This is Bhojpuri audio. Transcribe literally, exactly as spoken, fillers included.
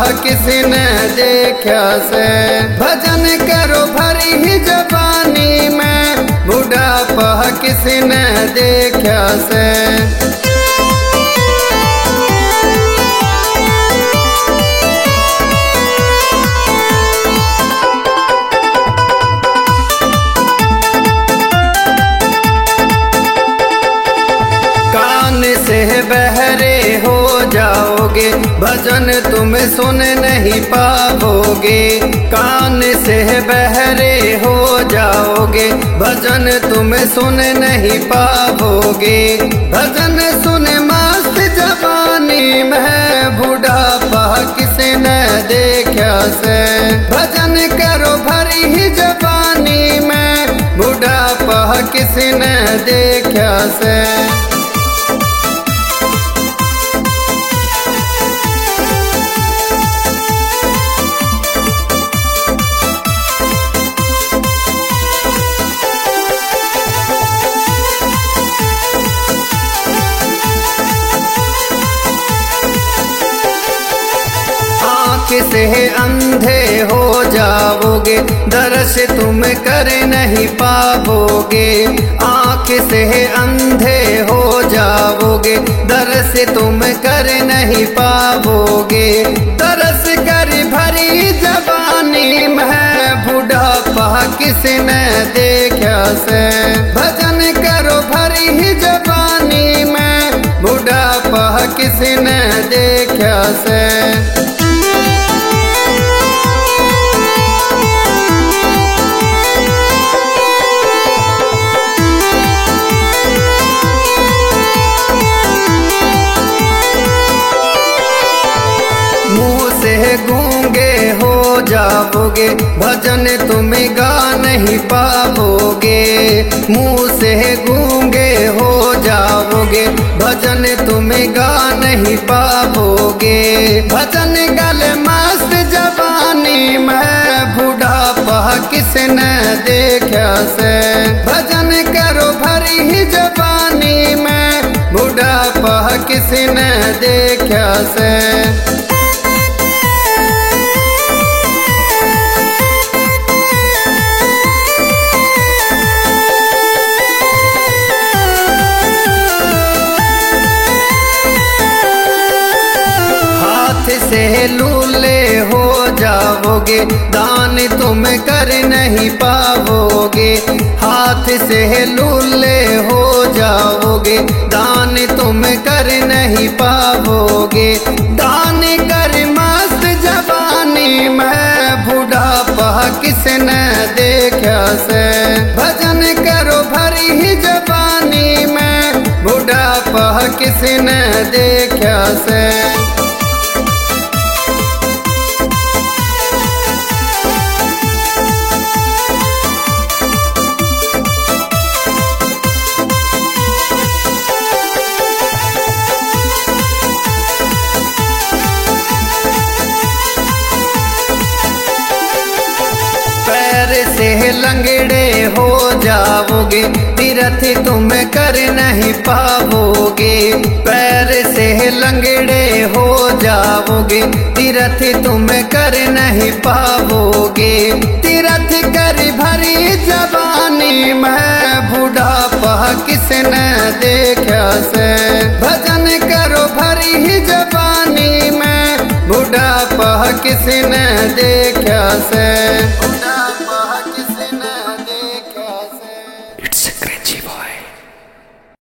किसी ने देखा से। भजन करो भरी ही जवानी में, बुढ़ापा किसी ने देखा से। से बहरे हो जाओगे, भजन तुम सुन नहीं पाओगे। कान से बहरे हो जाओगे, भजन तुम सुन नहीं पाओगे। भजन सुन मस्त जवानी में, बुढ़ापा किसी ने देखा से। भजन करो भरी ही जवानी में, बुढ़ापा किसी ने देखा से। से अंधे हो जाओगे, दर्श तुम कर नहीं पाओगे। आँख से अंधे हो जाओगे, दर्श तुम कर नहीं पाओगे। दर्श कर भरी जवानी में, बुढ़ापा किसी ने देखा से। भजन करो भरी ही जवानी में, बुढ़ापा किसी ने देखा से। गूंगे हो जाओगे, भजन तुम गा नहीं पाओगे। मुँह से गूंगे हो जाओगे, भजन तुम गा नहीं पाओगे। भजन गल मस्त जवानी में, बुढ़ापा किसने देखा से। भजन करो भरी ही जवानी में, बुढ़ापा किसने देखा से। से लूले हो जाओगे, दान तुम कर नहीं पाओगे। हाथ से लूले हो जाओगे, दान तुम कर नहीं पाओगे। दान कर मस्त जवानी में, बुढ़ापा किसने देखा से। भजन करो भरी ही जवानी में, बुढ़ापा किसने देखा से। से लंगड़े हो जाओगे, तीर्थ तुम कर नहीं पाओगे। पैर से लंगड़े हो जाओगे, तीर्थ तुम कर नहीं पाओगे। तीर्थ कर भरी जवानी में, बुढ़ापा किसने देखा से। भजन करो भरी ही जवानी में, बुढ़ापा किसने देखा से।